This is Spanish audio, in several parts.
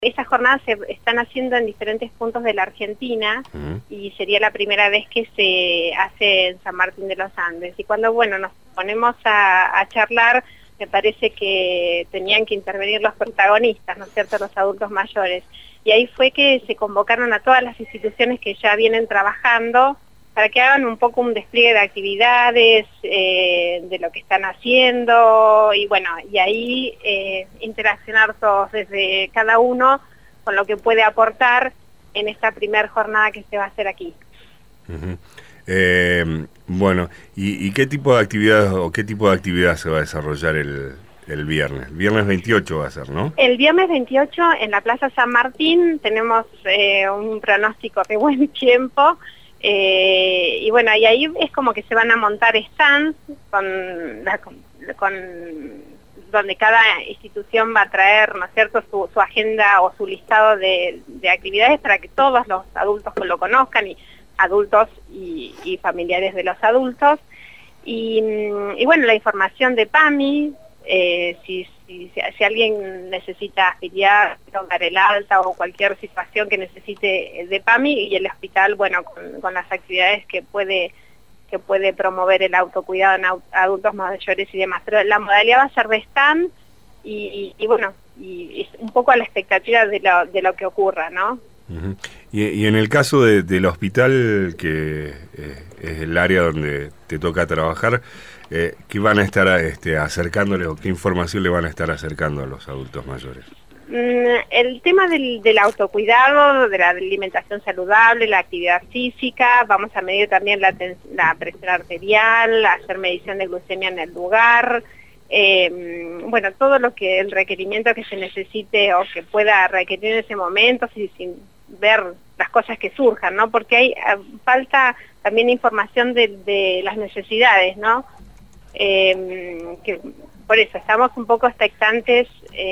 Estas jornadas se están haciendo en diferentes puntos de la Argentina y sería la primera vez que se hace en San Martín de los Andes. Y cuando, bueno, nos ponemos a charlar, me parece que tenían que intervenir los protagonistas, ¿no es cierto?, los adultos mayores. Y ahí fue que se convocaron a todas las instituciones que ya vienen trabajando para que hagan un poco un despliegue de actividades, de lo que están haciendo, y bueno, y ahí interaccionar todos desde cada uno con lo que puede aportar en esta primera jornada que se va a hacer aquí. Bueno, ¿y qué tipo de actividades o qué tipo de actividad se va a desarrollar el viernes? El viernes 28 va a ser, ¿no? El viernes 28 en la Plaza San Martín tenemos un pronóstico de buen tiempo. Y bueno, y ahí es como que se van a montar stands donde cada institución va a traer, ¿no es cierto?, su agenda o su listado de actividades para que todos los adultos lo conozcan, y adultos y familiares de los adultos. Y bueno, la información de PAMI, si alguien necesita afiliar, tomar el alta o cualquier situación que necesite de PAMI, y el hospital, bueno, con las actividades que puede promover el autocuidado en adultos mayores y demás. Pero la modalidad va a ser de stand y bueno, y un poco a la expectativa de lo que ocurra, ¿no? Y en el caso del hospital, que es el área donde te toca trabajar, ¿qué van a estar acercándole o qué información le van a estar acercando a los adultos mayores? El tema del autocuidado, de la alimentación saludable, la actividad física, vamos a medir también la presión arterial, hacer medición de glucemia en el lugar, bueno, todo el requerimiento que se necesite o que pueda requerir en ese momento, sin ver las cosas que surjan, ¿no? Porque hay falta también información de las necesidades, ¿no? Que por eso estamos un poco expectantes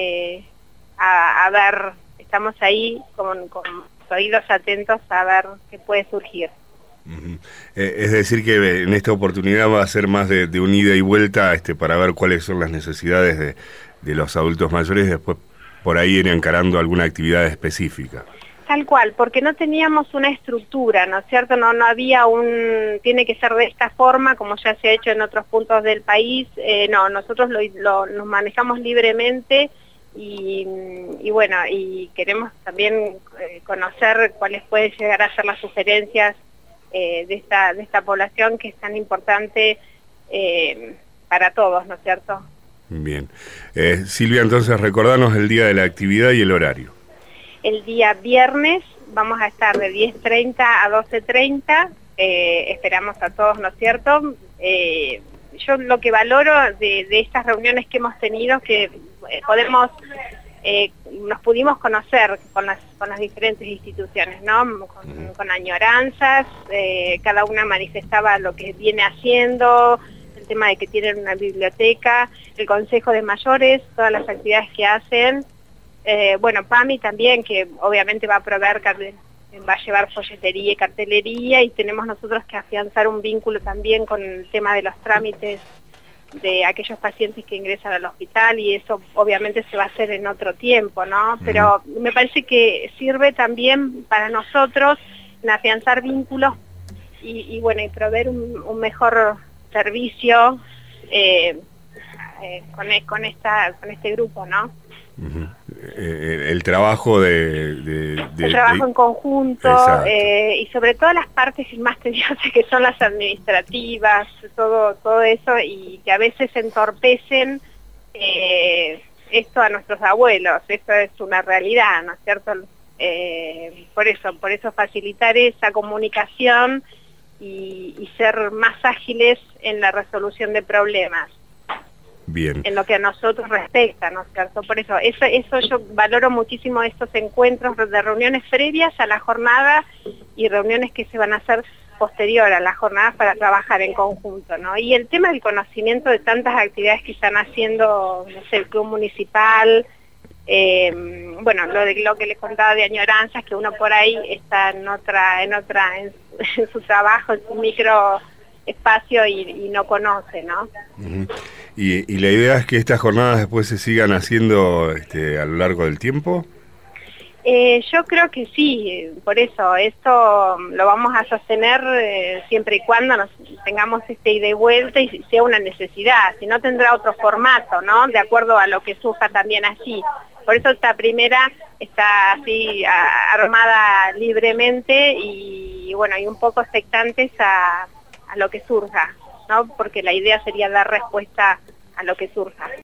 a ver, estamos ahí con oídos atentos a ver qué puede surgir. Es decir que en esta oportunidad va a ser más de un ida y vuelta para ver cuáles son las necesidades de los adultos mayores, y después por ahí ir encarando alguna actividad específica. Tal cual, porque no teníamos una estructura, ¿no es cierto? No había tiene que ser de esta forma, como ya se ha hecho en otros puntos del país. No, nosotros nos manejamos libremente y bueno, y queremos también conocer cuáles pueden llegar a ser las sugerencias de esta población, que es tan importante para todos, ¿no es cierto? Bien. Silvia, entonces recordanos el día de la actividad y el horario. El día viernes vamos a estar de 10:30 a 12:30, esperamos a todos, ¿no es cierto? Yo lo que valoro de estas reuniones que hemos tenido, que nos pudimos conocer con las diferentes instituciones, ¿no? Con añoranzas, cada una manifestaba lo que viene haciendo, el tema de que tienen una biblioteca, el Consejo de Mayores, todas las actividades que hacen. Bueno, PAMI también, que obviamente va a proveer, va a llevar folletería y cartelería, y tenemos nosotros que afianzar un vínculo también con el tema de los trámites de aquellos pacientes que ingresan al hospital, y eso obviamente se va a hacer en otro tiempo, ¿no? Pero me parece que sirve también para nosotros en afianzar vínculos y bueno, y proveer un mejor servicio con este grupo, ¿no? El trabajo el trabajo en conjunto, y sobre todo las partes más tediosas, que son las administrativas, todo eso, y que a veces entorpecen esto a nuestros abuelos. Esto es una realidad, ¿no es cierto? Por eso facilitar esa comunicación y ser más ágiles en la resolución de problemas. Bien. En lo que a nosotros respecta, ¿no es cierto? Por eso yo valoro muchísimo estos encuentros de reuniones previas a la jornada y reuniones que se van a hacer posterior a las jornadas para trabajar en conjunto, ¿no? Y el tema del conocimiento de tantas actividades que están haciendo, no sé, el club municipal, bueno, lo que les contaba de añoranzas, que uno por ahí está en su trabajo, en su micro espacio y no conoce, ¿no? ¿Y la idea es que estas jornadas después se sigan haciendo a lo largo del tiempo? Yo creo que sí, por eso, esto lo vamos a sostener siempre y cuando tengamos ida y vuelta y sea una necesidad, si no tendrá otro formato, ¿no? De acuerdo a lo que surja también así. Por eso esta primera está así armada libremente y bueno, y un poco expectantes a lo que surja, ¿no? Porque la idea sería dar respuesta a lo que surja.